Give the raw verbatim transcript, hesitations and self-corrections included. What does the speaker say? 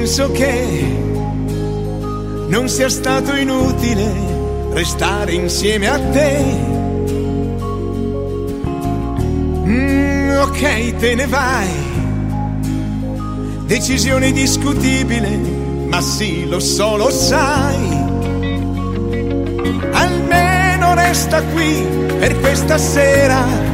penso che non sia stato inutile restare insieme a te. Mm, ok, te ne vai, decisione discutibile, ma sì, lo so, lo sai. Almeno resta qui per questa sera,